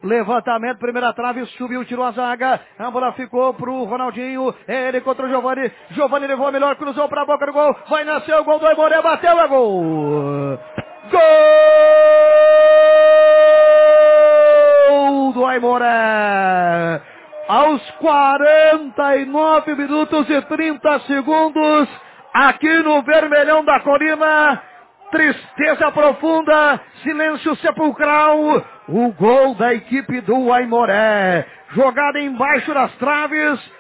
Levantamento, primeira trave, subiu, tirou a zaga. A bola ficou pro Ronaldinho. Ele contra o Giovani. Giovani levou a melhor, cruzou pra boca do gol. Vai nascer o gol do Aimoré, bateu, é gol! Gol do Aimoré! Aos 49 minutos e 30 segundos, aqui no Vermelhão da Colina, tristeza profunda, silêncio sepulcral, o gol da equipe do Aimoré. Jogada embaixo das traves,